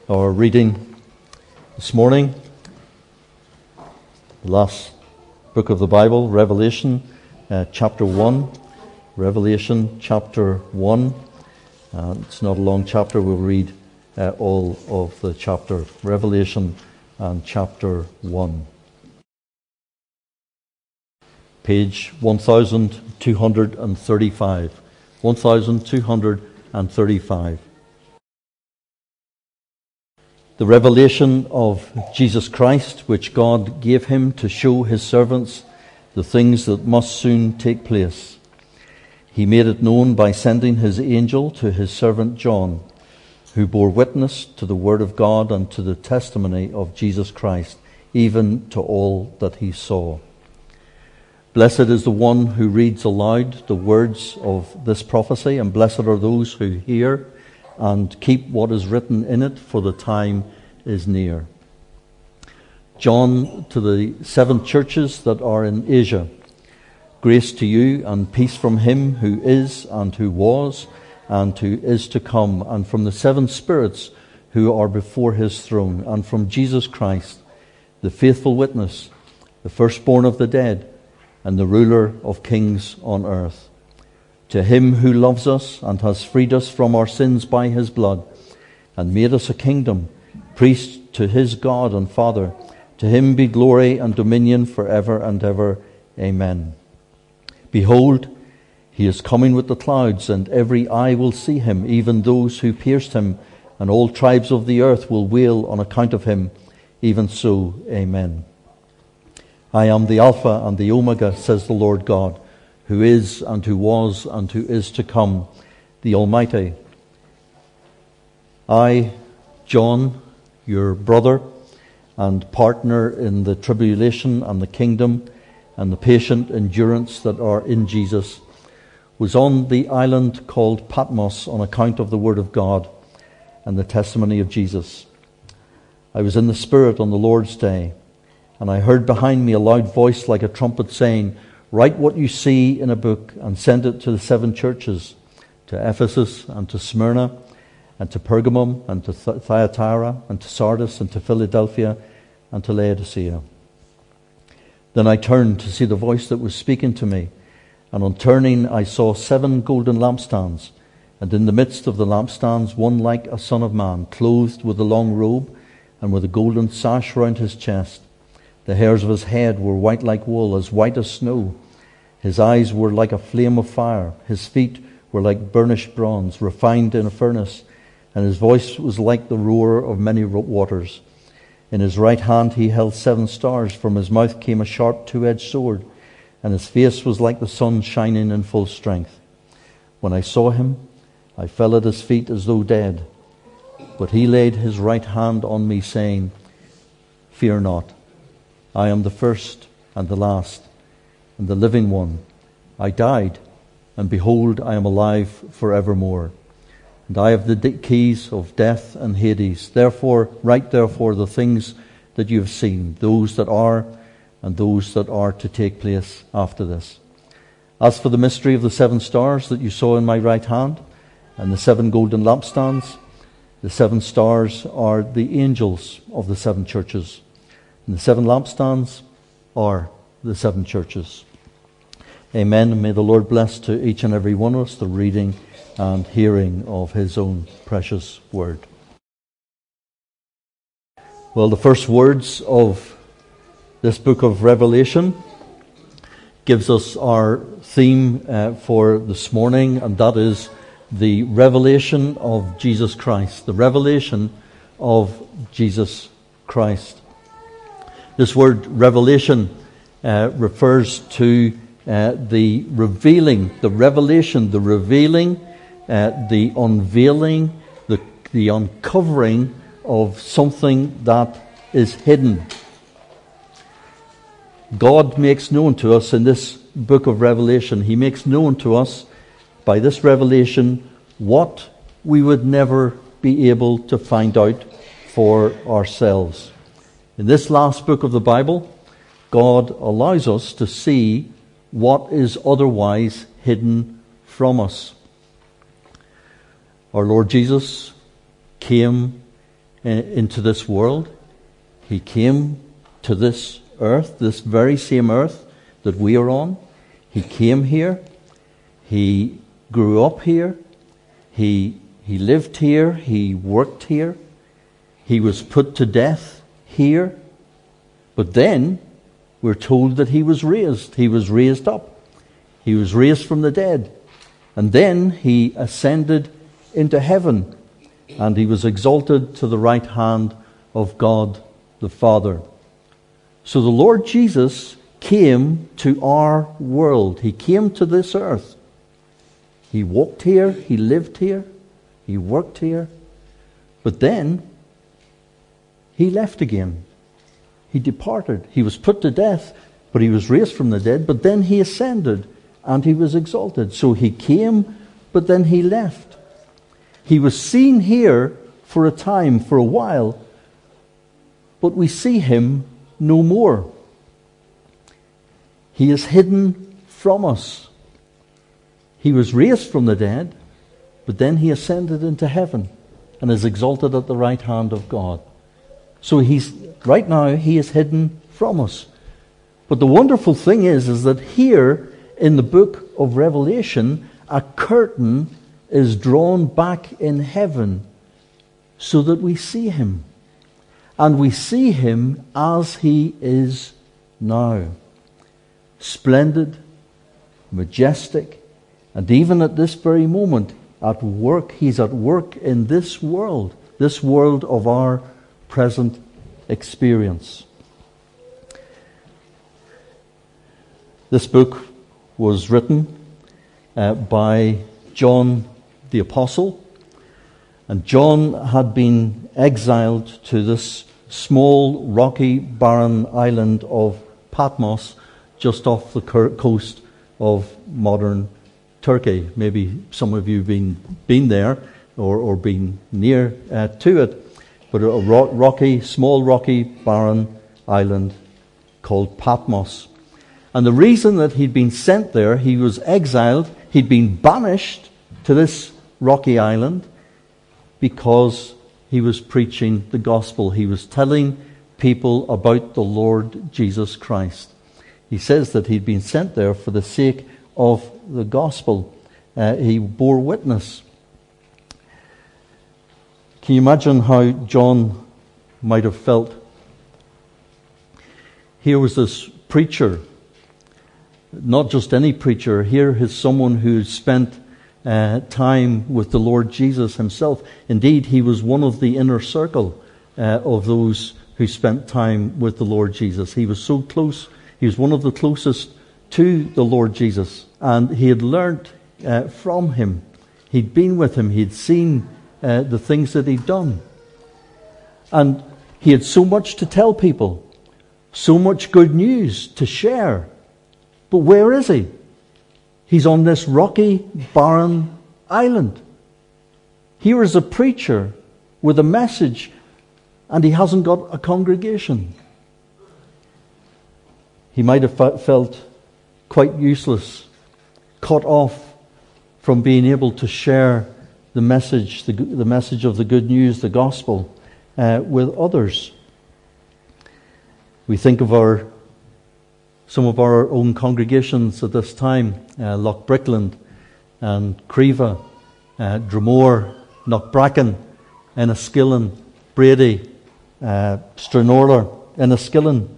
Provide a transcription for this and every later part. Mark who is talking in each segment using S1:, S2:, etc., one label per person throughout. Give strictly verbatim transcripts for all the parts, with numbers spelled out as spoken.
S1: Our reading this morning, the last book of the Bible, Revelation, uh, chapter one. Revelation, chapter one. Uh, it's not a long chapter. We'll read uh, all of the chapter. Revelation and chapter one. Page one thousand two hundred thirty-five. one thousand two hundred thirty-five. The revelation of Jesus Christ, which God gave him to show his servants the things that must soon take place. He made it known by sending his angel to his servant John, who bore witness to the word of God and to the testimony of Jesus Christ, even to all that he saw. Blessed is the one who reads aloud the words of this prophecy, and blessed are those who hear and keep what is written in it, for the time is near. John, to the seven churches that are in Asia, grace to you and peace from him who is and who was and who is to come, and from the seven spirits who are before his throne, and from Jesus Christ, the faithful witness, the firstborn of the dead, and the ruler of kings on earth. To him who loves us and has freed us from our sins by his blood, and made us a kingdom, priests to his God and Father, to him be glory and dominion forever and ever. Amen. Behold, he is coming with the clouds, and every eye will see him, even those who pierced him, and all tribes of the earth will wail on account of him. Even so, amen. I am the Alpha and the Omega, says the Lord God, who is and who was and who is to come, the Almighty. I, John, your brother and partner in the tribulation and the kingdom and the patient endurance that are in Jesus, was on the island called Patmos on account of the word of God and the testimony of Jesus. I was in the Spirit on the Lord's day, and I heard behind me a loud voice like a trumpet saying, "Write what you see in a book and send it to the seven churches, to Ephesus and to Smyrna and to Pergamum and to Thyatira and to Sardis and to Philadelphia and to Laodicea." Then I turned to see the voice that was speaking to me, and on turning I saw seven golden lampstands, and in the midst of the lampstands one like a son of man, clothed with a long robe and with a golden sash round his chest. The hairs of his head were white like wool, as white as snow. His eyes were like a flame of fire. His feet were like burnished bronze, refined in a furnace. And his voice was like the roar of many waters. In his right hand he held seven stars. From his mouth came a sharp two-edged sword. And his face was like the sun shining in full strength. When I saw him, I fell at his feet as though dead. But he laid his right hand on me, saying, "Fear not. I am the first and the last, and the living one. I died, and behold, I am alive forevermore. And I have the keys of death and Hades. Therefore, write therefore the things that you have seen, those that are, and those that are to take place after this. As for the mystery of the seven stars that you saw in my right hand, and the seven golden lampstands, the seven stars are the angels of the seven churches. And the seven lampstands are the seven churches." Amen. And may the Lord bless to each and every one of us the reading and hearing of his own precious word. Well, the first words of this book of Revelation gives us our theme uh, for this morning, and that is the revelation of Jesus Christ. The revelation of Jesus Christ. This word revelation uh, refers to uh, the revealing, the revelation, the revealing, uh, the unveiling, the, the uncovering of something that is hidden. God makes known to us in this book of Revelation, he makes known to us by this revelation what we would never be able to find out for ourselves. In this last book of the Bible, God allows us to see what is otherwise hidden from us. Our Lord Jesus came into this world. He came to this earth, this very same earth that we are on. He came here. He grew up here. He, he lived here. He worked here. He was put to death here. But then we're told that he was raised. He was raised up. He was raised from the dead. And then he ascended into heaven. And he was exalted to the right hand of God the Father. So the Lord Jesus came to our world. He came to this earth. He walked here. He lived here. He worked here. But then he left again. He departed. He was put to death, but he was raised from the dead. But then he ascended and he was exalted. So he came, but then he left. He was seen here for a time, for a while, but we see him no more. He is hidden from us. He was raised from the dead, but then he ascended into heaven and is exalted at the right hand of God. So he's right now he is hidden from us. But the wonderful thing is, is that here in the book of Revelation, a curtain is drawn back in heaven so that we see him. And we see him as he is now. Splendid, majestic, and even at this very moment, at work, he's at work in this world, this world of our present experience. This book was written uh, by John the Apostle, and John had been exiled to this small, rocky, barren island of Patmos just off the coast of modern Turkey. Maybe some of you have been, been there or, or been near uh, to it. But a ro- rocky, small, rocky, barren island called Patmos. And the reason that he'd been sent there, he was exiled, he'd been banished to this rocky island because he was preaching the gospel. He was telling people about the Lord Jesus Christ. He says that he'd been sent there for the sake of the gospel. Uh, he bore witness. Can you imagine how John might have felt? Here was this preacher, not just any preacher. Here is someone who spent uh, time with the Lord Jesus himself. Indeed, he was one of the inner circle uh, of those who spent time with the Lord Jesus. He was so close. He was one of the closest to the Lord Jesus. And he had learnt uh, from him. He'd been with him. He'd seen uh, the things that he'd done. And he had so much to tell people. So much good news to share. But where is he? He's on this rocky, barren island. Here is a preacher with a message, and he hasn't got a congregation. He might have felt quite useless, cut off from being able to share the message, the, the message of the good news, the gospel, uh, with others. We think of our some of our own congregations at this time, uh, Loch Brickland and Creva, uh, Dromore, Knockbracken, Enniskillen, Brady, uh, Stranorlar, Enniskillen.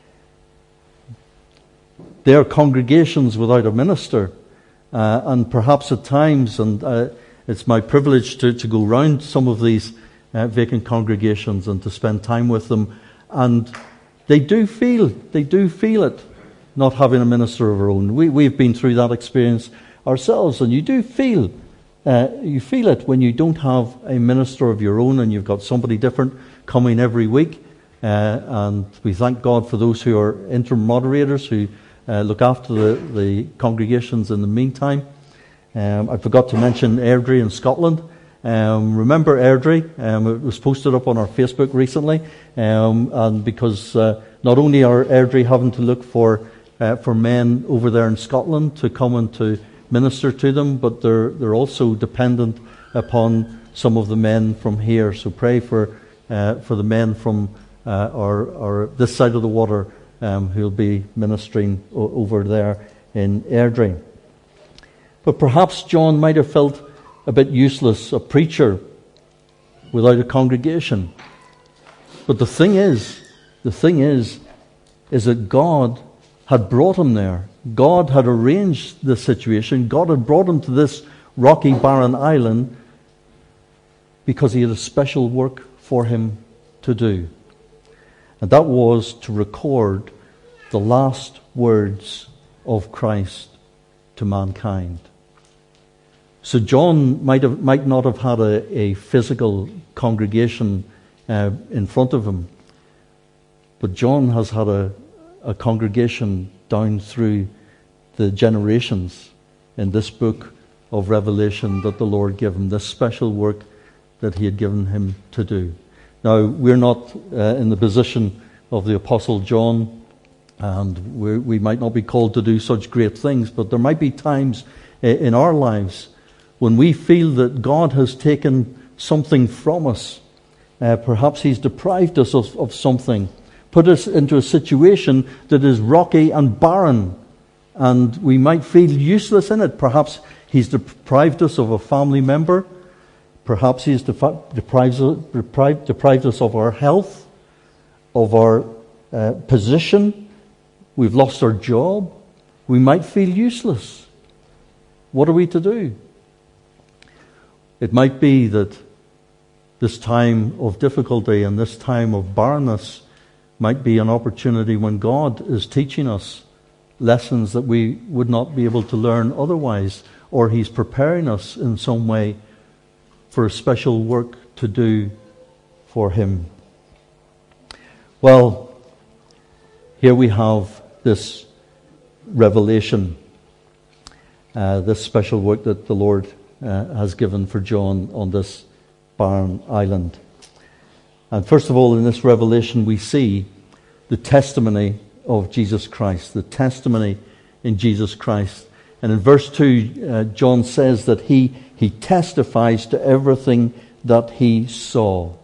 S1: They are congregations without a minister, uh, and perhaps at times, and uh, it's my privilege to, to go round some of these uh, vacant congregations and to spend time with them, and they do feel, they do feel it, not having a minister of our own. We, we've been through that experience ourselves, and you do feel, uh, you feel it when you don't have a minister of your own and you've got somebody different coming every week. Uh, and we thank God for those who are interim moderators who uh, look after the, the congregations in the meantime. Um, I forgot to mention Airdrie in Scotland. Um, remember Airdrie? Um, it was posted up on our Facebook recently, um, and because uh, not only are Airdrie having to look for Uh, for men over there in Scotland to come and to minister to them, but they're they're also dependent upon some of the men from here. So pray for uh, for the men from uh, our, our this side of the water um, who'll be ministering o- over there in Airdrie. But perhaps John might have felt a bit useless, a preacher without a congregation. But the thing is, the thing is, is that God had brought him there. God had arranged the situation. God had brought him to this rocky, barren island because he had a special work for him to do. And that was to record the last words of Christ to mankind. So John might have, might not have had a, a physical congregation uh, in front of him, but John has had a, a congregation down through the generations in this book of Revelation that the Lord gave him, this special work that he had given him to do. Now, we're not uh, in the position of the Apostle John, and we're, we might not be called to do such great things, but there might be times uh, in our lives when we feel that God has taken something from us. Uh, perhaps he's deprived us of, of something, put us into a situation that is rocky and barren, and we might feel useless in it. Perhaps he's deprived us of a family member. Perhaps he's defi- deprived, deprived, deprived us of our health, of our uh, position. We've lost our job. We might feel useless. What are we to do? It might be that this time of difficulty and this time of barrenness might be an opportunity when God is teaching us lessons that we would not be able to learn otherwise, or he's preparing us in some way for a special work to do for him. Well, here we have this revelation, uh, this special work that the Lord uh, has given for John on this barren island. And first of all, in this revelation, we see the testimony of Jesus Christ, the testimony in Jesus Christ. And in verse two, uh, John says that he, he testifies to everything that he saw.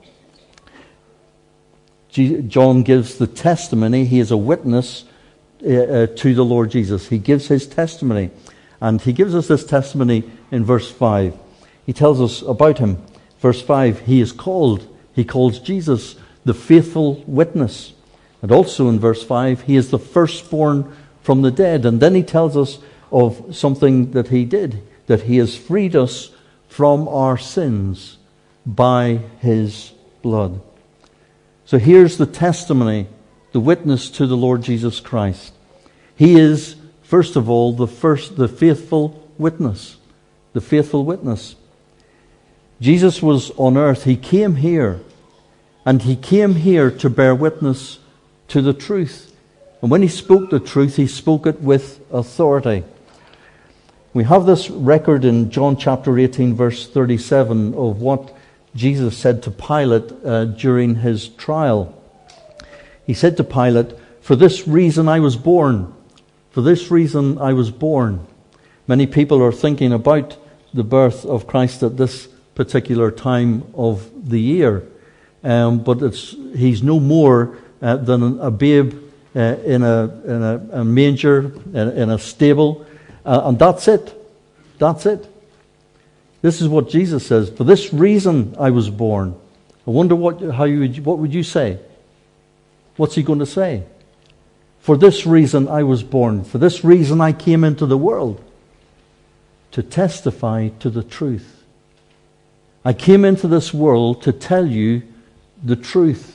S1: G- John gives the testimony. He is a witness uh, uh, to the Lord Jesus. He gives his testimony. And he gives us this testimony in verse five. He tells us about him. Verse five, he is called, he calls Jesus the faithful witness. And also in verse five, he is the firstborn from the dead. And then he tells us of something that he did, that he has freed us from our sins by his blood. So here's the testimony, the witness to the Lord Jesus Christ. He is, first of all, the first, the faithful witness. The faithful witness. Jesus was on earth. He came here, and he came here to bear witness to the truth. And when he spoke the truth, he spoke it with authority. We have this record in John chapter eighteen, verse thirty-seven, of what Jesus said to Pilate uh, during his trial. He said to Pilate, "For this reason I was born. For this reason I was born." Many people are thinking about the birth of Christ at this particular time of the year. Um, but it's, he's no more uh, than a babe uh, in, a, in a, a manger, in, in a stable. Uh, and that's it. That's it. This is what Jesus says. For this reason I was born. I wonder what, how you would, what would you say? What's he going to say? For this reason I was born. For this reason I came into the world. To testify to the truth. I came into this world to tell you the truth.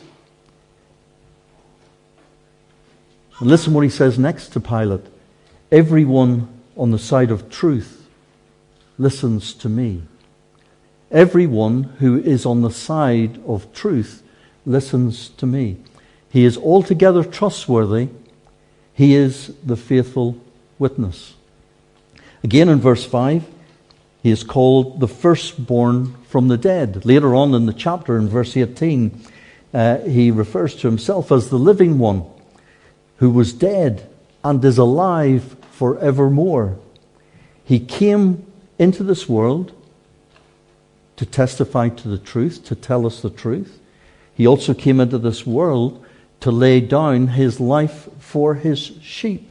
S1: And listen what he says next to Pilate. Everyone on the side of truth listens to me. Everyone who is on the side of truth listens to me. He is altogether trustworthy. He is the faithful witness. Again in verse five, he is called the firstborn from the dead. Later on in the chapter, in verse eighteen, uh, he refers to himself as the living one who was dead and is alive forevermore. He came into this world to testify to the truth, to tell us the truth. He also came into this world to lay down his life for his sheep.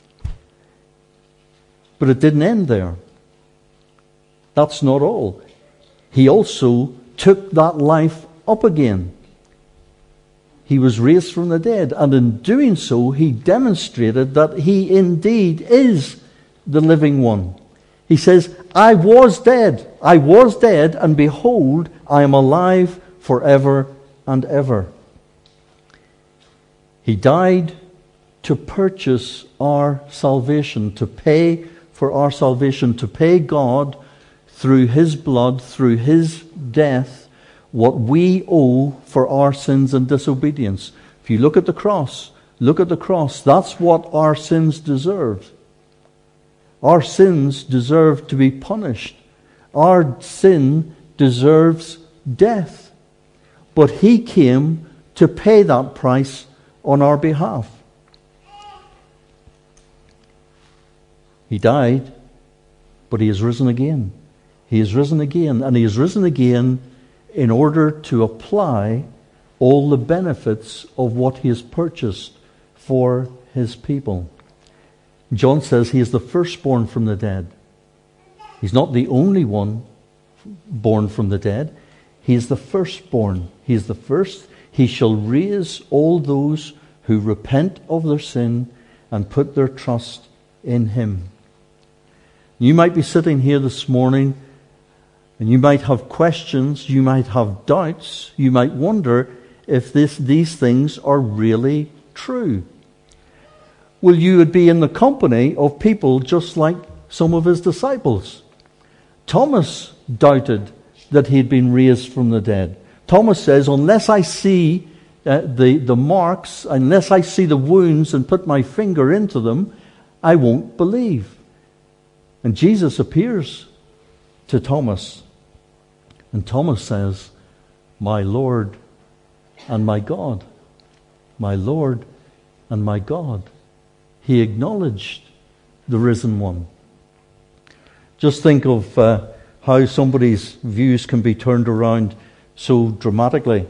S1: But it didn't end there. That's not all. He also took that life up again. He was raised from the dead, and in doing so, he demonstrated that he indeed is the living one. He says, I was dead, I was dead, and behold, I am alive forever and ever. He died to purchase our salvation, to pay for our salvation, to pay God through his blood, through his death, what we owe for our sins and disobedience. If you look at the cross, look at the cross, that's what our sins deserve. Our sins deserve to be punished. Our sin deserves death. But he came to pay that price on our behalf. He died, but he has risen again. He has risen again, and he has risen again in order to apply all the benefits of what he has purchased for his people. John says he is the firstborn from the dead. He's not the only one born from the dead. He is the firstborn. He is the first. He shall raise all those who repent of their sin and put their trust in him. You might be sitting here this morning and you might have questions, you might have doubts, you might wonder if this, these things are really true. Well, you would be in the company of people just like some of his disciples. Thomas doubted that he had been raised from the dead. Thomas says, unless I see uh, the, the marks, unless I see the wounds and put my finger into them, I won't believe. And Jesus appears to Thomas. And Thomas says, my Lord and my God. My Lord and my God. He acknowledged the risen one. Just think of uh, how somebody's views can be turned around so dramatically.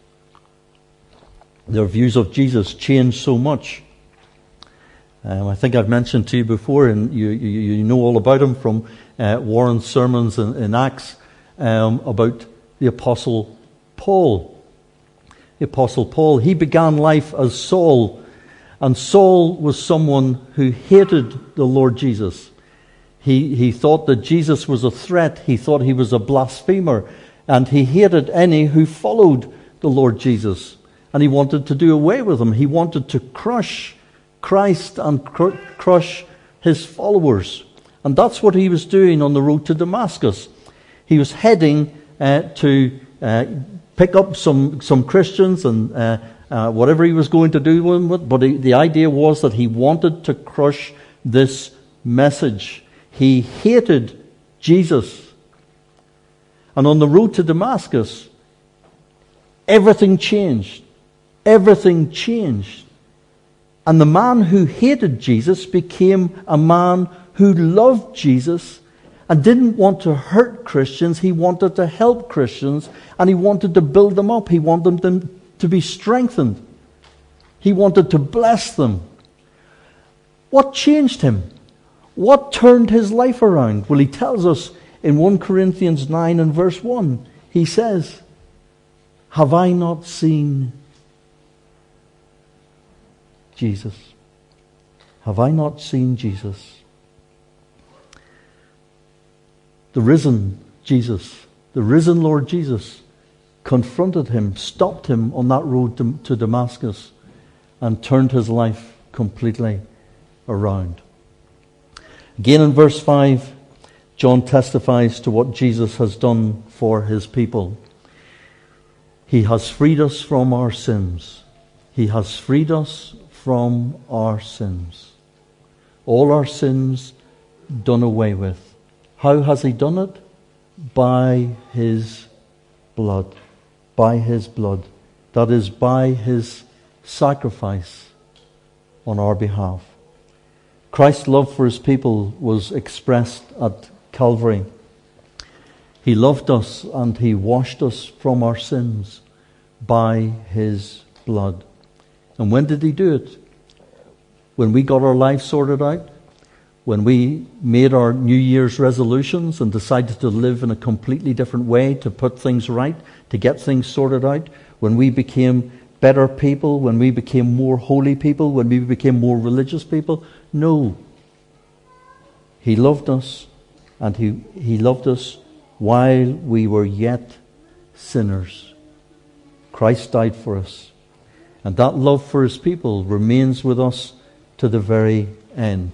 S1: Their views of Jesus change so much. Um, I think I've mentioned to you before, and you, you, you know all about him from uh, Warren's sermons in, in Acts, um, about the Apostle Paul. The Apostle Paul, he began life as Saul, and Saul was someone who hated the Lord Jesus. He, he thought that Jesus was a threat. He thought he was a blasphemer. And he hated any who followed the Lord Jesus. And he wanted to do away with him. He wanted to crush Christ and cr- crush his followers. And that's what he was doing on the road to Damascus. He was heading uh, to uh, pick up some, some Christians and uh, uh, whatever he was going to do with them. But he, the idea was that he wanted to crush this message. He hated Jesus. And on the road to Damascus, everything changed. Everything changed. And the man who hated Jesus became a man who loved Jesus and didn't want to hurt Christians. He wanted to help Christians, and he wanted to build them up. He wanted them to be strengthened. He wanted to bless them. What changed him? What turned his life around? Well, he tells us in First Corinthians nine and verse one. He says, have I not seen Jesus? Have I not seen Jesus? The risen Jesus, the risen Lord Jesus, confronted him, stopped him on that road to, to Damascus, and turned his life completely around. Again in verse five, John testifies to what Jesus has done for his people. He has freed us from our sins. He has freed us from our sins. All our sins done away with. How has he done it? By his blood. By his blood. That is, by his sacrifice on our behalf. Christ's love for his people was expressed at Calvary. He loved us and he washed us from our sins, by his blood. And when did he do it? When we got our lives sorted out? When we made our New Year's resolutions and decided to live in a completely different way, to put things right, to get things sorted out? When we became better people? When we became more holy people? When we became more religious people? No. He loved us, and he, he loved us while we were yet sinners. Christ died for us. And that love for his people remains with us to the very end.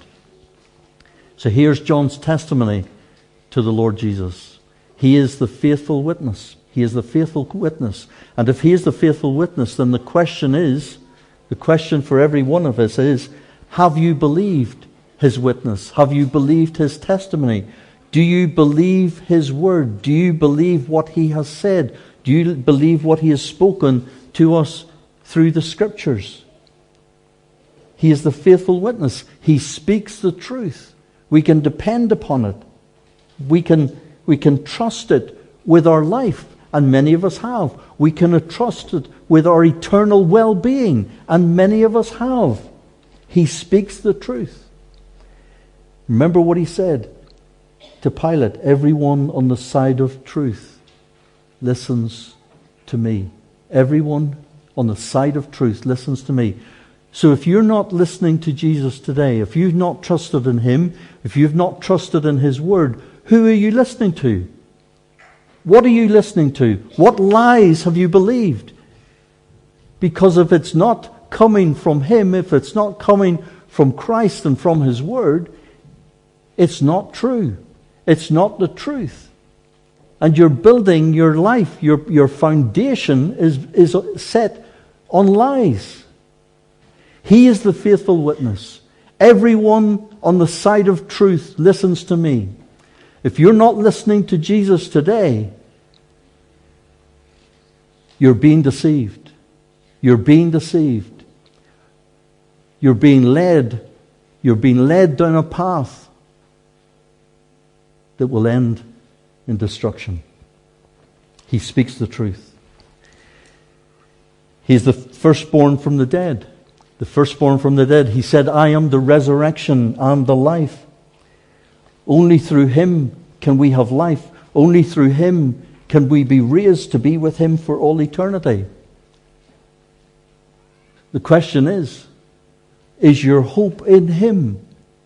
S1: So here's John's testimony to the Lord Jesus. He is the faithful witness. He is the faithful witness. And if he is the faithful witness, then the question is, the question for every one of us is, have you believed his witness? Have you believed his testimony? Do you believe his word? Do you believe what he has said? Do you believe what he has spoken to us through the scriptures? He is the faithful witness. He speaks the truth. We can depend upon it. We can, we can trust it with our life, and many of us have. We can trust it with our eternal well-being, and many of us have. He speaks the truth. Remember what he said to Pilate, everyone on the side of truth listens to me. Everyone on the side of truth listens to me. So if you're not listening to Jesus today, if you've not trusted in him, if you've not trusted in his word, who are you listening to? What are you listening to? What lies have you believed? Because if it's not coming from him, if it's not coming from Christ and from his word, it's not true. It's not the truth. And you're building your life, your, your foundation is, is set on lies. He is the faithful witness. Everyone on the side of truth listens to me. If you're not listening to Jesus today, you're being deceived. You're being deceived. You're being led. You're being led down a path that will end in destruction. He speaks the truth. He's the firstborn from the dead. The firstborn from the dead. He said, I am the resurrection and the life. Only through him can we have life. Only through him can we be raised to be with him for all eternity. The question is, is your hope in him?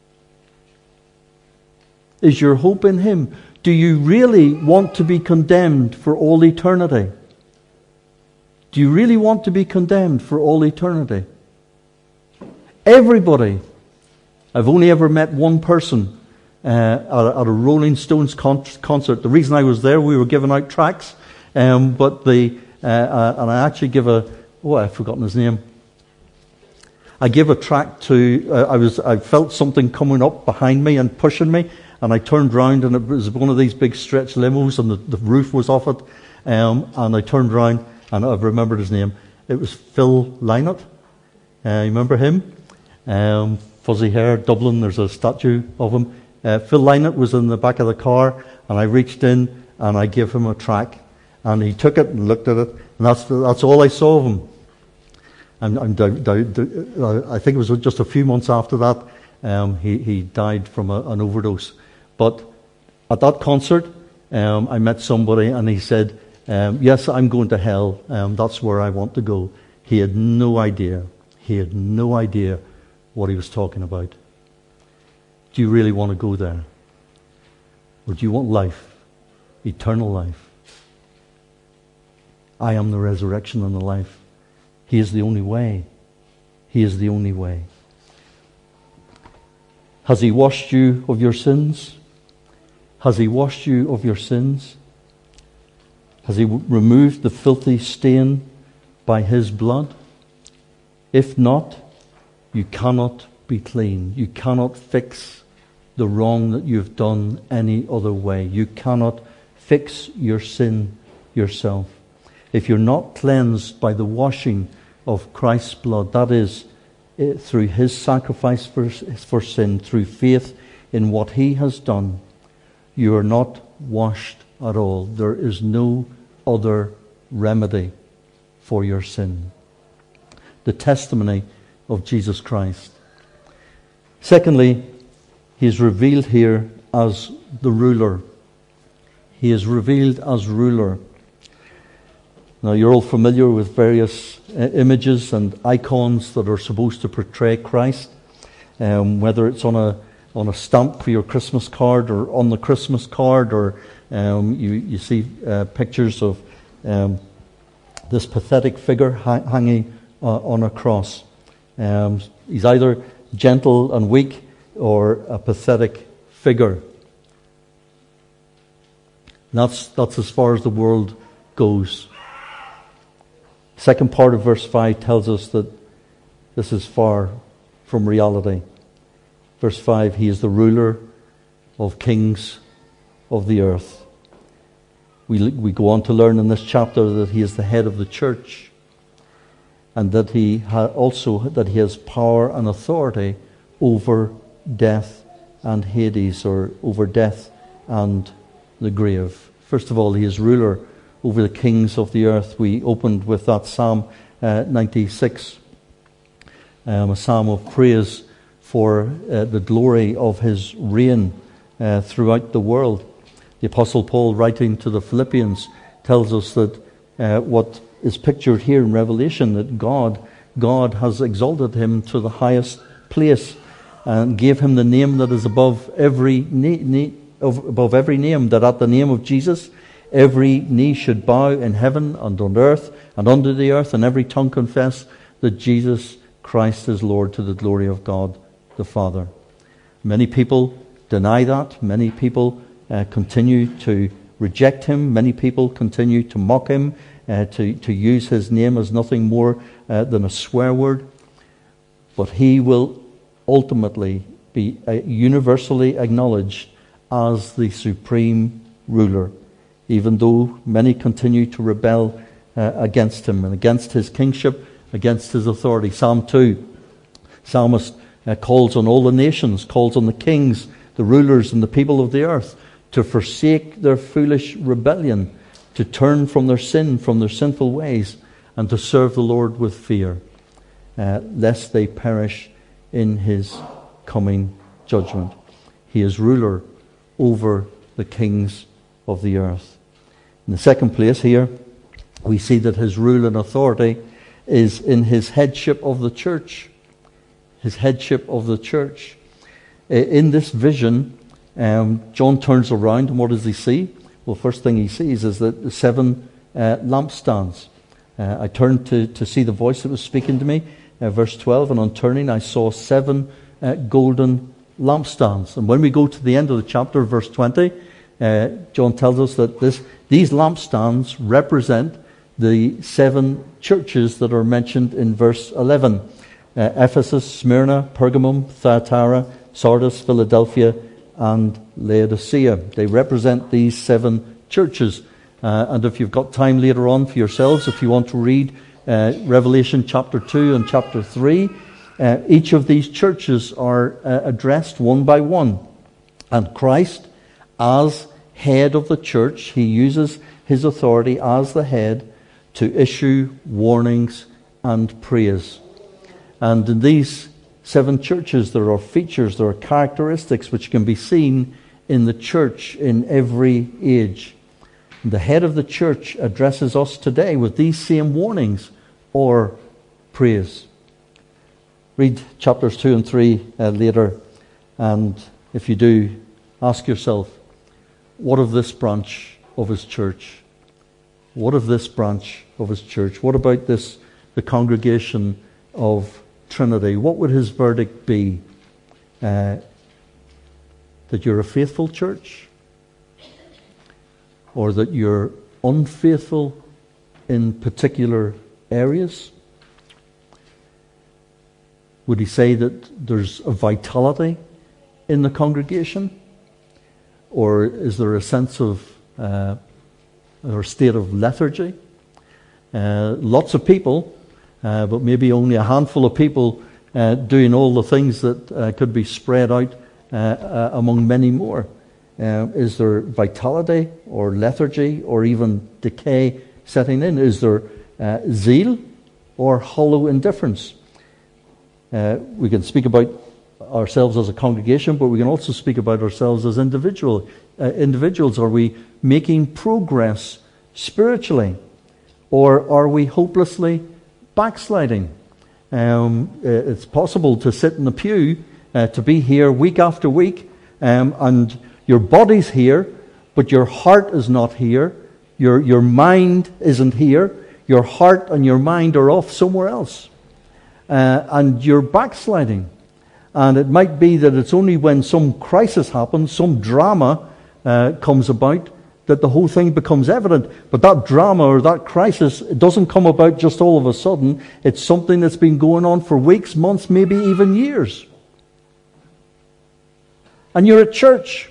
S1: Is your hope in him? Do you really want to be condemned for all eternity? Do you really want to be condemned for all eternity? Everybody. I've only ever met one person uh, at, at a Rolling Stones con- concert. The reason I was there, we were giving out tracts, um, but the uh, uh, and I actually give a oh I've forgotten his name. I gave a tract to. Uh, I was I felt something coming up behind me and pushing me, and I turned round, and it was one of these big stretch limos, and the, the roof was off it. Um, and I turned round, and I've remembered his name. It was Phil Lynott. Uh, you remember him? Um, fuzzy hair, Dublin, there's a statue of him. Uh, Phil Lynott was in the back of the car, and I reached in and I gave him a track, and he took it and looked at it, and that's that's all I saw of him. And, and I think it was just a few months after that, um, he, he died from a, an overdose. But at that concert, um, I met somebody, and he said, um, yes, I'm going to hell, um, that's where I want to go. He had no idea. He had no idea what he was talking about. Do you really want to go there? Or do you want life? Eternal life? I am the resurrection and the life. He is the only way. He is the only way. Has he washed you of your sins? Has he washed you of your sins? Has he removed the filthy stain by his blood? If not, you cannot be clean. You cannot fix the wrong that you've done any other way. You cannot fix your sin yourself. If you're not cleansed by the washing of Christ's blood, that is, through his sacrifice for, for sin, through faith in what he has done, you are not washed at all. There is no other remedy for your sin. The testimony of Jesus Christ. Secondly, he is revealed here as the ruler. He is revealed as ruler. Now, you're all familiar with various uh, images and icons that are supposed to portray Christ, um, whether it's on a on a stamp for your Christmas card or on the Christmas card, or um, you, you see uh, pictures of um, this pathetic figure ha- hanging uh, on a cross. Um, he's either gentle and weak or a pathetic figure. That's, that's as far as the world goes. Second part of verse five tells us that this is far from reality. Verse five, he is the ruler of kings of the earth. We, we go on to learn in this chapter that he is the head of the church, and that he ha- also that he has power and authority over death and Hades, or over death and the grave. First of all, he is ruler over the kings of the earth. We opened with that Psalm uh, ninety-six, um, a psalm of praise for uh, the glory of his reign uh, throughout the world. The Apostle Paul, writing to the Philippians, tells us that uh, what is pictured here in Revelation, that God, God has exalted him to the highest place and gave him the name that is above every na- na- of, above every name, that at the name of Jesus every knee should bow in heaven and on earth and under the earth, and every tongue confess that Jesus Christ is Lord, to the glory of God the Father. Many people deny that. Many people uh, continue to reject him. Many people continue to mock him, uh, to, to use his name as nothing more uh, than a swear word. But he will ultimately be uh, universally acknowledged as the supreme ruler, even though many continue to rebel uh, against him and against his kingship, against his authority. Psalm two, psalmist uh, calls on all the nations, calls on the kings, the rulers and the people of the earth to forsake their foolish rebellion, to turn from their sin, from their sinful ways, and to serve the Lord with fear, uh, lest they perish in his coming judgment. He is ruler over the kings of the earth. In the second place here, we see that his rule and authority is in his headship of the church. His headship of the church. In this vision, um, John turns around, and what does he see? Well, first thing he sees is that the seven uh, lampstands. Uh, I turned to, to see the voice that was speaking to me, uh, verse twelve, and on turning I saw seven uh, golden lampstands. And when we go to the end of the chapter, verse twenty, uh, John tells us that this these lampstands represent the seven churches that are mentioned in verse eleven. Uh, Ephesus, Smyrna, Pergamum, Thyatira, Sardis, Philadelphia, and Laodicea. They represent these seven churches. Uh, and if you've got time later on for yourselves, if you want to read uh, Revelation chapter two and chapter three, uh, each of these churches are uh, addressed one by one. And Christ, as head of the church, he uses his authority as the head to issue warnings and praise. And in these seven churches, there are features, there are characteristics which can be seen in the church in every age. And the head of the church addresses us today with these same warnings or praise. Read chapters two and three uh, later, and if you do, ask yourself, what of this branch of his church? What of this branch of his church? What about this, the congregation of Trinity? What would his verdict be? Uh, that you're a faithful church? Or that you're unfaithful in particular areas? Would he say that there's a vitality in the congregation? Or is there a sense of, uh, or state of lethargy? Uh, lots of people, uh, but maybe only a handful of people uh, doing all the things that uh, could be spread out uh, uh, among many more. Uh, is there vitality or lethargy or even decay setting in? Is there uh, zeal or hollow indifference? Uh, we can speak about ourselves as a congregation, but we can also speak about ourselves as individual uh, individuals. Are we making progress spiritually, or are we hopelessly backsliding? Um, it's possible to sit in the pew, uh, to be here week after week, um, and your body's here, but your heart is not here. Your your mind isn't here. Your heart and your mind are off somewhere else, uh, and you're backsliding. And it might be that it's only when some crisis happens, some drama uh, comes about, that the whole thing becomes evident. But that drama or that crisis, it doesn't come about just all of a sudden. It's something that's been going on for weeks, months, maybe even years. And you're at church.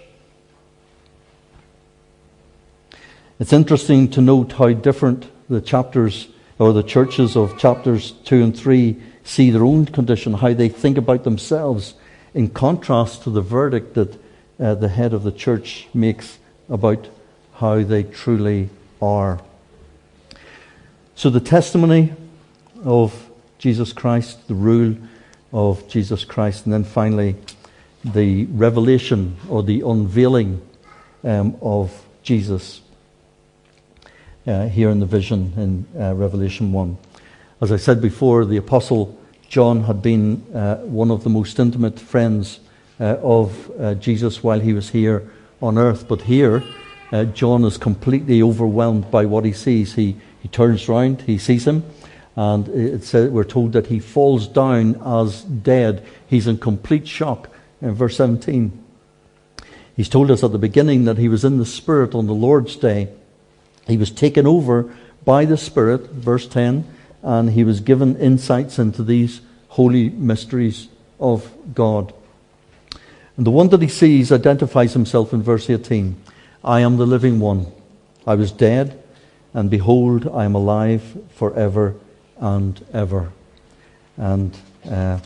S1: It's interesting to note how different the chapters or the churches of chapters two and three see their own condition, how they think about themselves, in contrast to the verdict that uh, the head of the church makes about how they truly are. So the testimony of Jesus Christ, the rule of Jesus Christ, and then finally the revelation or the unveiling um, of Jesus uh, here in the vision in uh, Revelation one. As I said before, the Apostle John had been uh, one of the most intimate friends uh, of uh, Jesus while he was here on earth. But here, uh, John is completely overwhelmed by what he sees. He he turns round, he sees him, and it says, we're told that he falls down as dead. He's in complete shock. In verse seventeen, he's told us at the beginning that he was in the Spirit on the Lord's day. He was taken over by the Spirit, verse ten, and he was given insights into these holy mysteries of God. And the one that he sees identifies himself in verse eighteen. I am the living one. I was dead, and behold, I am alive forever and ever. And uh,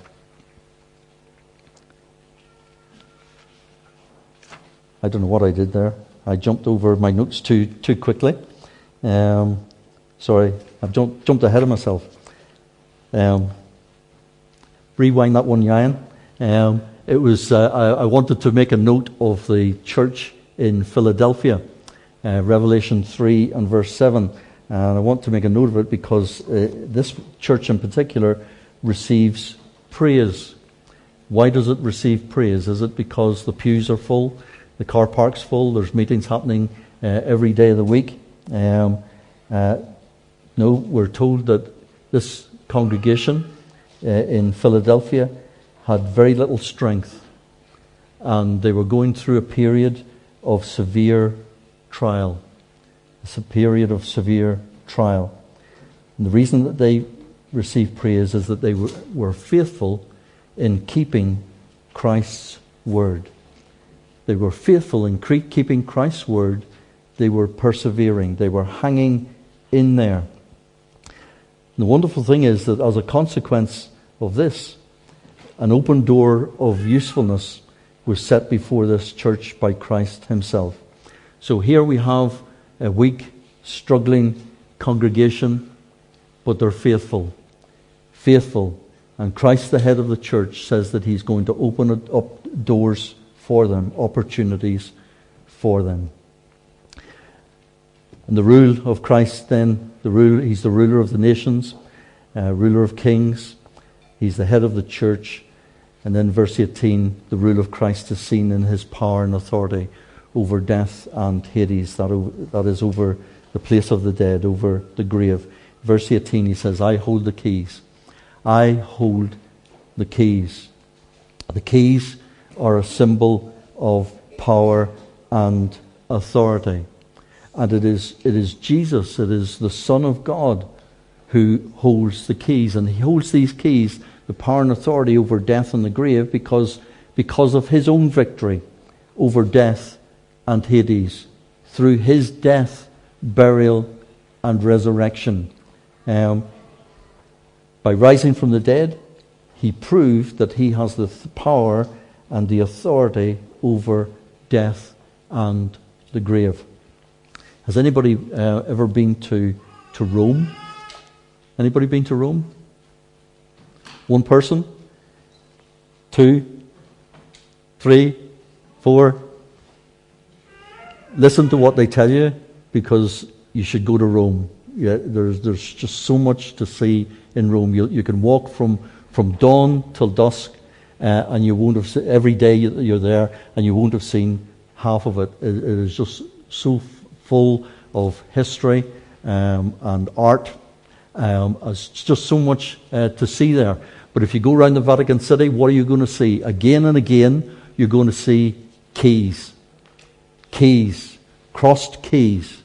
S1: I don't know what I did there. I jumped over my notes too too quickly. Um, sorry, I've jumped, jumped ahead of myself. Um, rewind that one, Ryan. Um, it was uh, I, I wanted to make a note of the church in Philadelphia, uh, Revelation three and verse seven. And I want to make a note of it because uh, this church in particular receives praise. Why does it receive praise? Is it because the pews are full, the car park's full, there's meetings happening uh, every day of the week? Um, uh, no, we're told that this congregation uh, in Philadelphia had very little strength, and they were going through a period of severe trial. It's a period of severe trial. And the reason that they received praise is that they were, were faithful in keeping Christ's word. They were faithful in cre- keeping Christ's word. They were persevering. They were hanging in there. And the wonderful thing is that as a consequence of this, an open door of usefulness was set before this church by Christ himself. So here we have a weak, struggling congregation, but they're faithful. Faithful. And Christ, the head of the church, says that he's going to open up doors for them, opportunities for them. And the rule of Christ then, the rule, he's the ruler of the nations, uh, ruler of kings. He's the head of the church. And then verse eighteen, the rule of Christ is seen in his power and authority over death and Hades, that, over, that is over the place of the dead, over the grave. Verse eighteen, he says, I hold the keys. I hold the keys. The keys are a symbol of power and authority. And it is it is Jesus, it is the Son of God who holds the keys. And he holds these keys, the power and authority over death and the grave, because, because of his own victory over death and Hades, through his death, burial, and resurrection. Um, by rising from the dead, he proved that he has the th- power and the authority over death and the grave. Has anybody uh, ever been to to Rome? Anybody been to Rome? One person? Two? Three? Four? Listen to what they tell you, because you should go to Rome. Yeah, there's there's just so much to see in Rome. You you can walk from, from dawn till dusk, uh, and you won't have se- every day you're there, and you won't have seen half of it. It, it is just so f- full of history um, and art. Um, it's just so much uh, to see there. But if you go around the Vatican City, what are you going to see? Again and again, you're going to see keys. Keys. Crossed keys.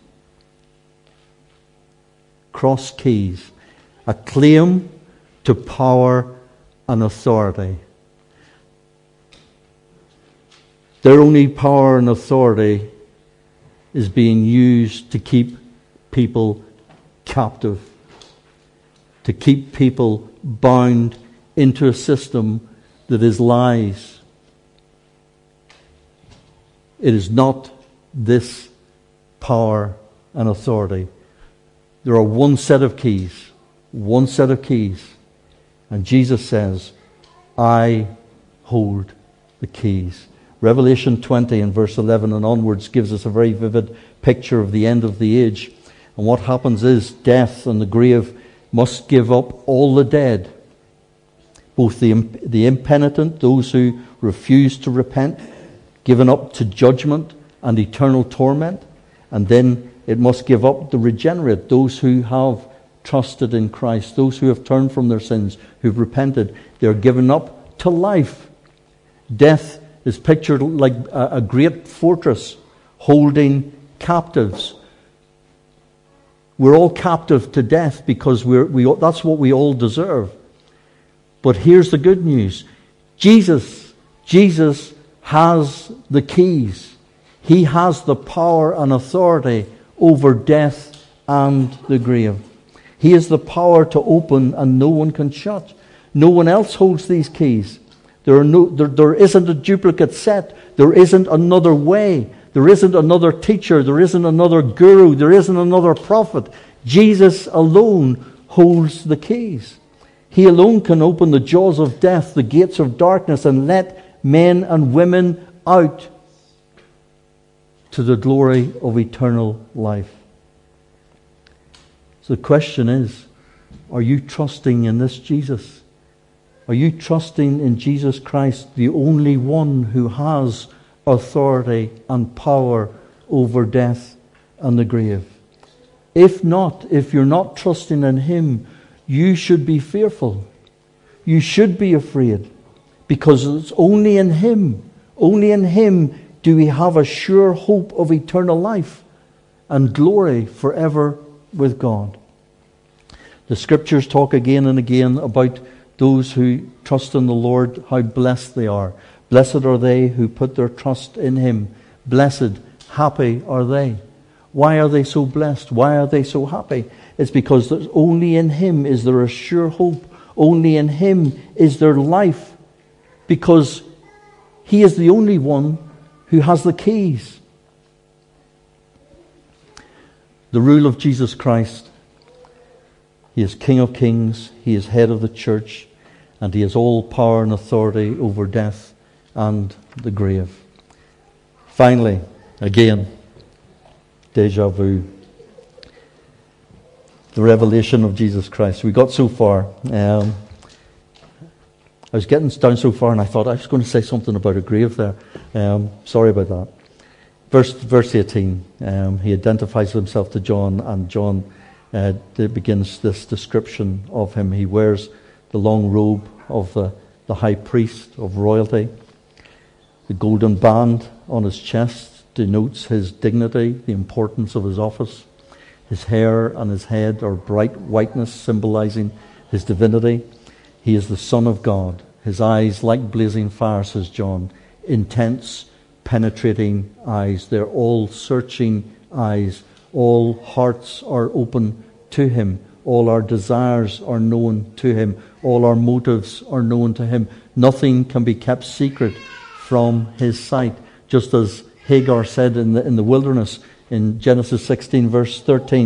S1: Crossed keys. A claim to power and authority. Their only power and authority is being used to keep people captive, to keep people bound into a system that is lies. It is not this power and authority. There are one set of keys, one set of keys, and Jesus says, I hold the keys. Revelation twenty and verse eleven and onwards gives us a very vivid picture of the end of the age. And what happens is death and the grave must give up all the dead, both the, the impenitent, those who refuse to repent, given up to judgment and eternal torment, and then it must give up the regenerate, those who have trusted in Christ, those who have turned from their sins, who've repented. They're given up to life. Death is pictured like a, a great fortress holding captives. We're all captive to death because we're, we, that's what we all deserve. But here's the good news. Jesus, Jesus has the keys. He has the power and authority over death and the grave. He has the power to open and no one can shut. No one else holds these keys. There, are no, there, there isn't a duplicate set. There isn't another way. There isn't another teacher. There isn't another guru. There isn't another prophet. Jesus alone holds the keys. He alone can open the jaws of death, the gates of darkness, and let men and women out to the glory of eternal life. So the question is, are you trusting in this Jesus? Are you trusting in Jesus Christ, the only one who has authority and power over death and the grave? If not, if you're not trusting in Him, you should be fearful. You should be afraid, because it's only in Him, only in Him do we have a sure hope of eternal life and glory forever with God. The Scriptures talk again and again about those who trust in the Lord, how blessed they are. Blessed are they who put their trust in Him. Blessed, happy are they. Why are they so blessed? Why are they so happy? It's because there's only in Him is there a sure hope. Only in Him is there life. Because He is the only one who has the keys. The rule of Jesus Christ. He is King of Kings. He is head of the church. And He has all power and authority over death and the grave. Finally, again, deja vu. The revelation of Jesus Christ. We got so far. Um, I was getting down so far and I thought I was going to say something about a grave there. Um, sorry about that. Verse, verse eighteen. Um, he identifies himself to John, and John uh, begins this description of him. He wears the long robe of the, the high priest of royalty. The golden band on his chest denotes his dignity, the importance of his office. His hair and his head are bright whiteness, symbolizing his divinity. He is the Son of God. His eyes like blazing fire, says John. Intense, penetrating eyes. They're all searching eyes. All hearts are open to Him. All our desires are known to Him. All our motives are known to Him. Nothing can be kept secret from His sight. Just as Hagar said in the, in the wilderness, in Genesis sixteen verse thirteen,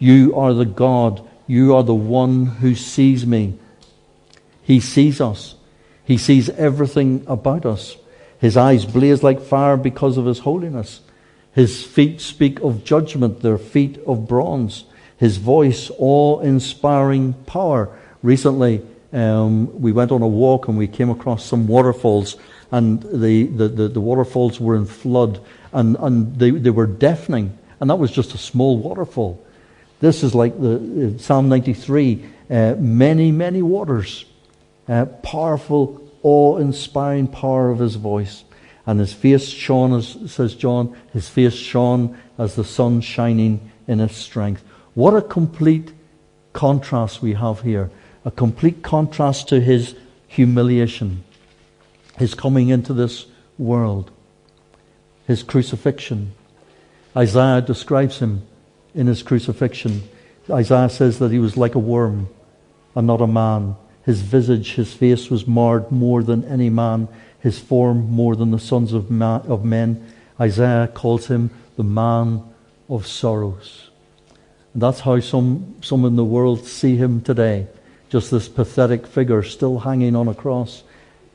S1: You are the God. You are the one who sees me. He sees us. He sees everything about us. His eyes blaze like fire because of his holiness. His feet speak of judgment, their feet of bronze. His voice, awe-inspiring power. Recently, um, we went on a walk and we came across some waterfalls, and the, the, the, the waterfalls were in flood, and, and they, they were deafening. And that was just a small waterfall. This is like the uh, Psalm ninety-three, uh, many, many waters. Uh, powerful, awe-inspiring power of his voice. And his face shone, as says John, his face shone as the sun shining in its strength. What a complete contrast we have here. A complete contrast to his humiliation, his coming into this world, his crucifixion. Isaiah describes him in his crucifixion. Isaiah says that he was like a worm and not a man. His visage, his face was marred more than any man, his form more than the sons of, ma- of men. Isaiah calls him the man of sorrows. And that's how some, some in the world see him today. Just this pathetic figure still hanging on a cross.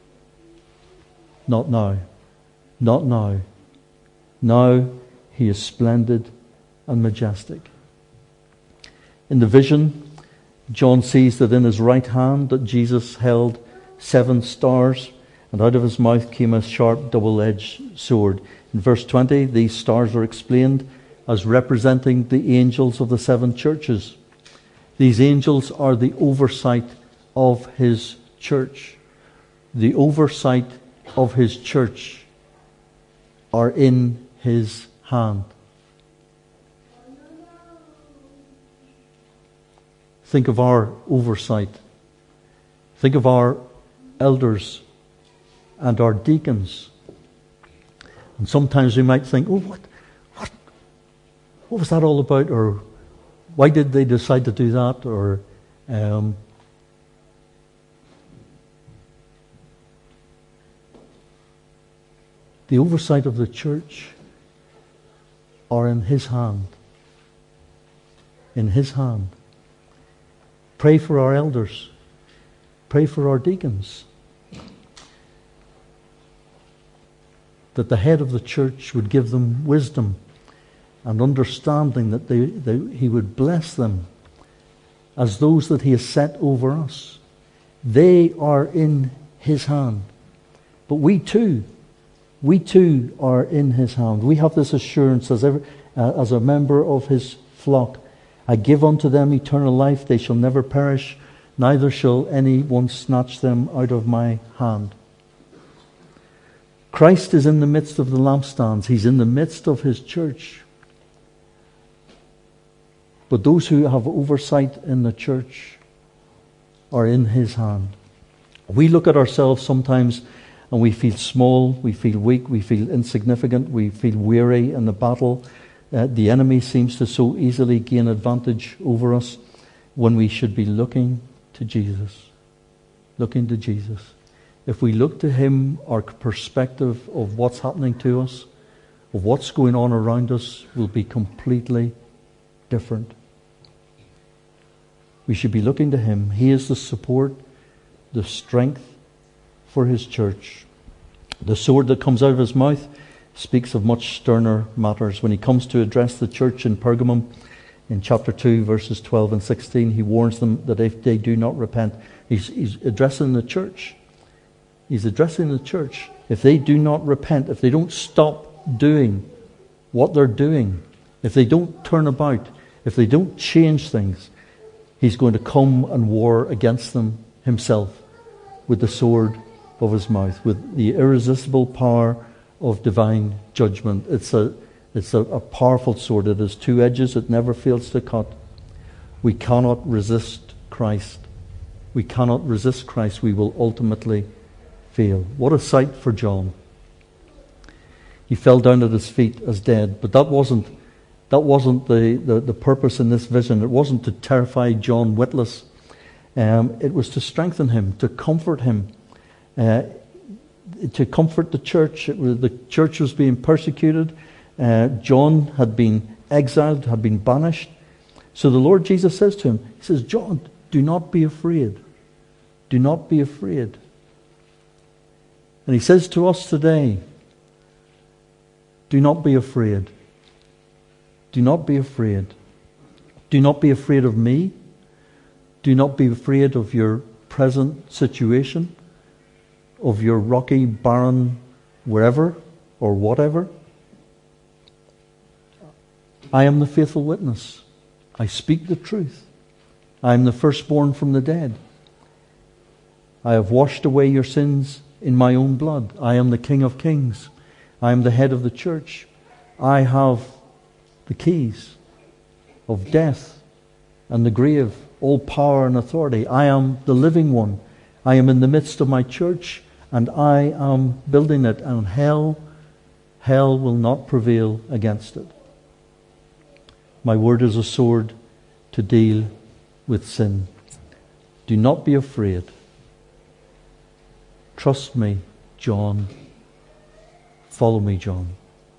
S1: Not now. Not now. Now he is splendid and majestic. In the vision, John sees that in his right hand that Jesus held seven stars, and out of his mouth came a sharp double-edged sword. In verse twenty, these stars are explained as representing the angels of the seven churches. These angels are the oversight of his church. The oversight of his church are in his hand. Think of our oversight. Think of our elders and our deacons. And sometimes we might think, oh, what, what, what was that all about? Or why did they decide to do that? Or um, the oversight of the church are in his hand. In his hand. Pray for our elders. Pray for our deacons. That the head of the church would give them wisdom and understanding, that they, they, he would bless them as those that he has set over us. They are in his hand. But we too, we too are in his hand. We have this assurance as, every, uh, as a member of his flock. I give unto them eternal life. They shall never perish, neither shall any one snatch them out of my hand. Christ is in the midst of the lampstands. He's in the midst of his church. But those who have oversight in the church are in his hand. We look at ourselves sometimes and we feel small, we feel weak, we feel insignificant, we feel weary in the battle. Uh, the enemy seems to so easily gain advantage over us when we should be looking to Jesus. Looking to Jesus. If we look to him, our perspective of what's happening to us, of what's going on around us, will be completely different. We should be looking to him. He is the support, the strength for his church. The sword that comes out of his mouth speaks of much sterner matters. When he comes to address the church in Pergamum, in chapter two, verses twelve and sixteen, he warns them that if they do not repent, he's, he's addressing the church. He's addressing the church. If they do not repent, if they don't stop doing what they're doing, if they don't turn about, if they don't change things, he's going to come and war against them himself with the sword of his mouth, with the irresistible power of divine judgment. It's a it's a, a powerful sword. It has two edges. It never fails to cut. We cannot resist Christ. We cannot resist Christ. We will ultimately fail. What a sight for John. He fell down at his feet as dead. But that wasn't that wasn't the, the, the purpose in this vision. It wasn't to terrify John witless. Um, it was to strengthen him, to comfort him, uh, to comfort the church. It was, the church was being persecuted. Uh, John had been exiled, had been banished. So the Lord Jesus says to him, he says, John, do not be afraid. Do not be afraid. And he says to us today, do not be afraid. Do not be afraid. Do not be afraid of me. Do not be afraid of your present situation, of your rocky, barren, wherever or whatever. I am the faithful witness. I speak the truth. I am the firstborn from the dead. I have washed away your sins in my own blood. I am the King of kings. I am the head of the church. I have the keys of death and the grave, all power and authority. I am the living one. I am in the midst of my church, and I am building it, and hell, hell will not prevail against it. My word is a sword to deal with sin. Do not be afraid. Trust me, John. Follow me, John.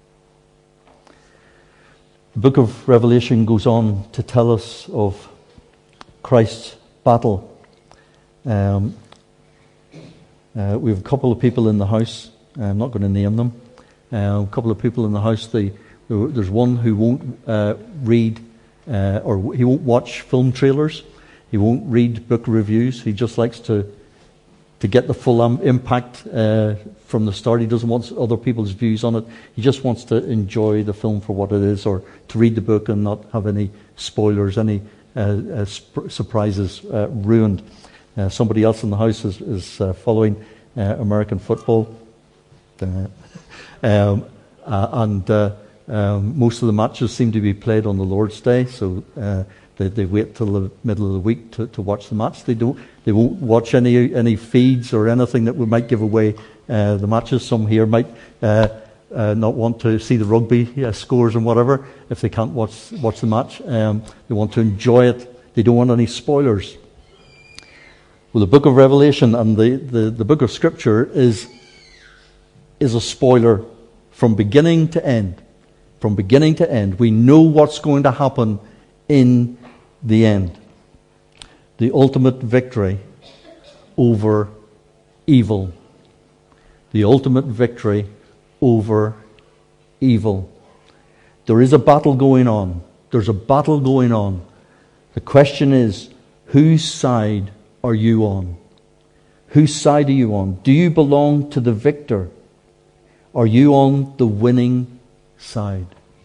S1: The book of Revelation goes on to tell us of Christ's battle. Um, uh, we have a couple of people in the house. I'm not going to name them. Uh, a couple of people in the house. They, there's one who won't uh, read uh, or he won't watch film trailers. He won't read book reviews. He just likes to to get the full um, impact uh, from the start. He doesn't want other people's views on it. He just wants to enjoy the film for what it is, or to read the book and not have any spoilers, any uh, uh, sp- surprises uh, ruined. Uh, somebody else in the house is, is uh, following uh, American football. Uh, um, uh, and uh, um, most of the matches seem to be played on the Lord's Day, so uh, they, they wait till the middle of the week to, to watch the match. They don't. They won't watch any any feeds or anything that we might give away uh, the matches. Some here might uh, uh, not want to see the rugby uh, scores and whatever if they can't watch watch the match. Um, they want to enjoy it. They don't want any spoilers. Well, the book of Revelation and the, the, the book of Scripture is is a spoiler from beginning to end. From beginning to end. We know what's going to happen in the end. The ultimate victory over evil. The ultimate victory over evil. There is a battle going on. There's a battle going on. The question is, whose side are you on? Whose side are you on? Do you belong to the victor? Are you on the winning side?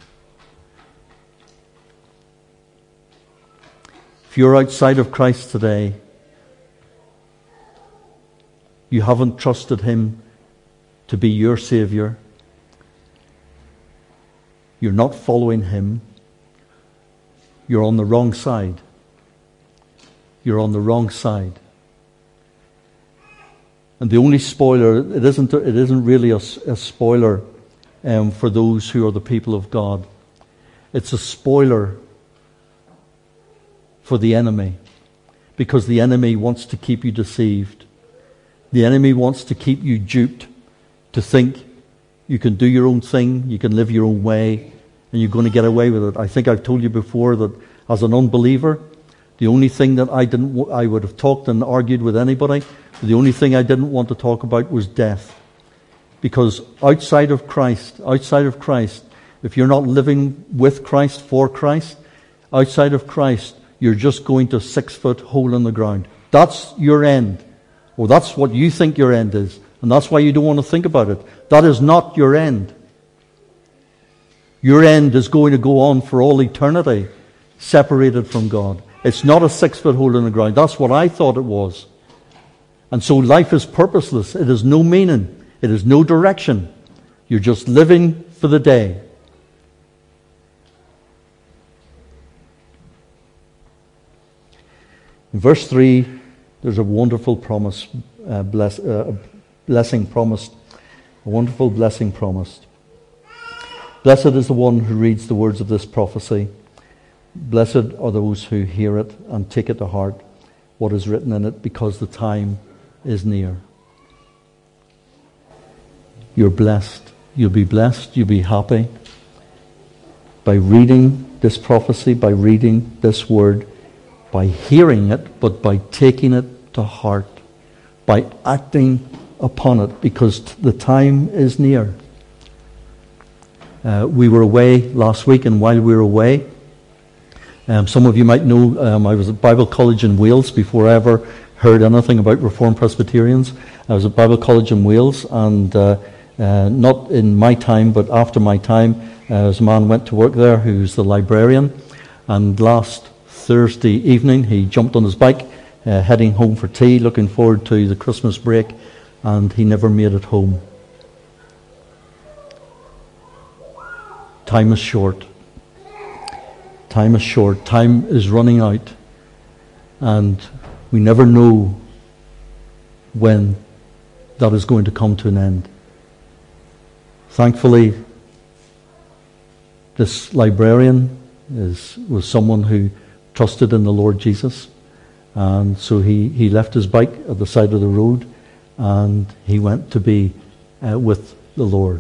S1: If you're outside of Christ today, you haven't trusted Him to be your Savior, you're not following Him, you're on the wrong side. You're on the wrong side. And the only spoiler, it isn't, it isn't really a, a spoiler um, for those who are the people of God. It's a spoiler for the enemy, because the enemy wants to keep you deceived. The enemy wants to keep you duped, to think you can do your own thing, you can live your own way, and you're going to get away with it. I think I've told you before that as an unbeliever, the only thing that I didn't, I would have talked and argued with anybody, the only thing I didn't want to talk about was death. Because outside of Christ, outside of Christ, if you're not living with Christ, for Christ, outside of Christ, you're just going to a six-foot hole in the ground. That's your end. Or that's what you think your end is. And that's why you don't want to think about it. That is not your end. Your end is going to go on for all eternity, separated from God. It's not a six-foot hole in the ground. That's what I thought it was. And so life is purposeless. It has no meaning. It has no direction. You're just living for the day. In verse three, there's a wonderful promise, uh, bless, uh, a blessing promised, a wonderful blessing promised. Blessed is the one who reads the words of this prophecy. Blessed are those who hear it and take it to heart, what is written in it, because the time is near. You're blessed. You'll be blessed. You'll be happy by reading this prophecy, by reading this word, by hearing it, but by taking it to heart, by acting upon it, because the time is near. Uh, we were away last week, and while we were away, um, some of you might know um, I was at Bible College in Wales before I ever heard anything about Reformed Presbyterians. I was at Bible College in Wales, and uh, uh, not in my time, but after my time, uh, as a man went to work there who's the librarian, and last Thursday evening he jumped on his bike, uh, heading home for tea, looking forward to the Christmas break, and he never made it home. Time is short. Time is short. Time is running out. And we never know when that is going to come to an end. Thankfully, this librarian is was someone who trusted in the Lord Jesus. And so he, he left his bike at the side of the road, and he went to be uh, with the Lord.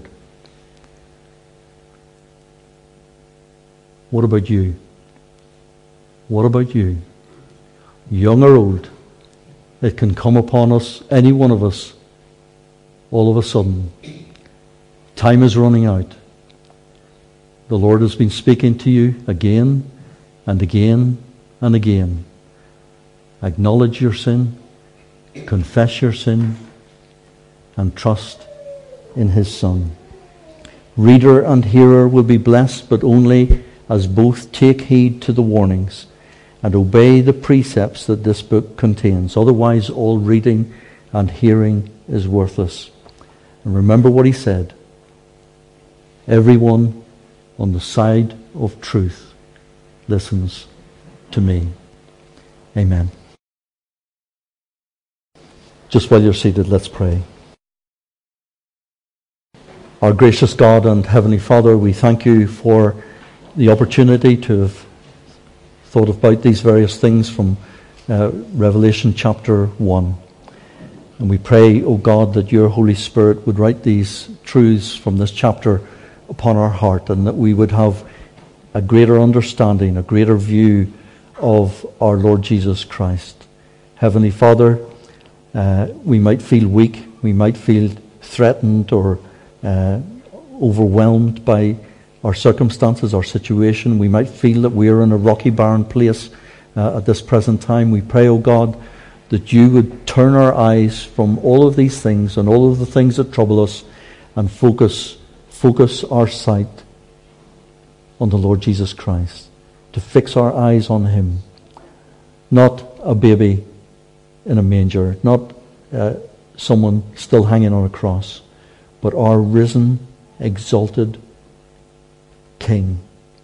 S1: What about you? What about you? Young or old, it can come upon us, any one of us, all of a sudden. Time is running out. The Lord has been speaking to you again and again and again. Acknowledge your sin, confess your sin, and trust in His Son. Reader and hearer will be blessed, but only as both take heed to the warnings and obey the precepts that this book contains. Otherwise, all reading and hearing is worthless. And remember what he said. Everyone on the side of truth listens to me. Amen. Just while you're seated, let's pray. Our gracious God and Heavenly Father, we thank you for the opportunity to have thought about these various things from uh, Revelation chapter one. And we pray, O God, that your Holy Spirit would write these truths from this chapter upon our heart, and that we would have a greater understanding, a greater view of our Lord Jesus Christ. Heavenly Father, uh, we might feel weak, we might feel threatened or uh, overwhelmed by our circumstances, our situation. We might feel that we are in a rocky, barren place uh, at this present time. We pray, O God, that you would turn our eyes from all of these things and all of the things that trouble us, and focus focus our sight on the Lord Jesus Christ, to fix our eyes on Him. Not a baby in a manger, not uh, someone still hanging on a cross, but our risen, exalted King.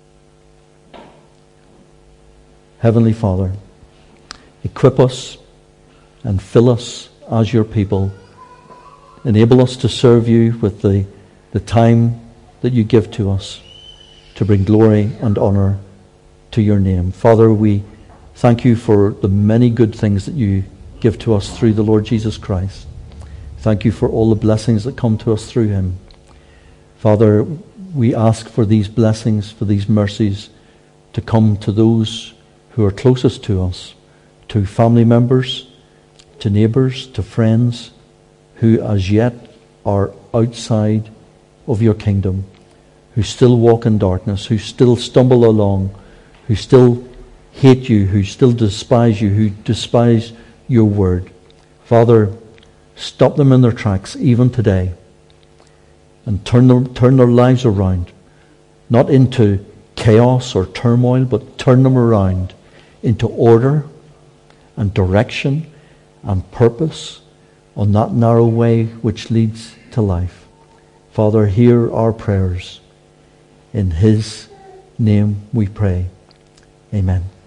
S1: Heavenly Father, equip us and fill us as your people. Enable us to serve you with the, the time that you give to us to bring glory and honor to your name. Father, we thank you for the many good things that you give to us through the Lord Jesus Christ. Thank you for all the blessings that come to us through him. Father, we ask for these blessings, for these mercies to come to those who are closest to us, to family members, to neighbours, to friends who as yet are outside of your kingdom, who still walk in darkness, who still stumble along, who still hate you, who still despise you, who despise your word. Father, stop them in their tracks even today, and turn them, turn their lives around, not into chaos or turmoil, but turn them around into order and direction and purpose on that narrow way which leads to life. Father, hear our prayers. In his name we pray. Amen.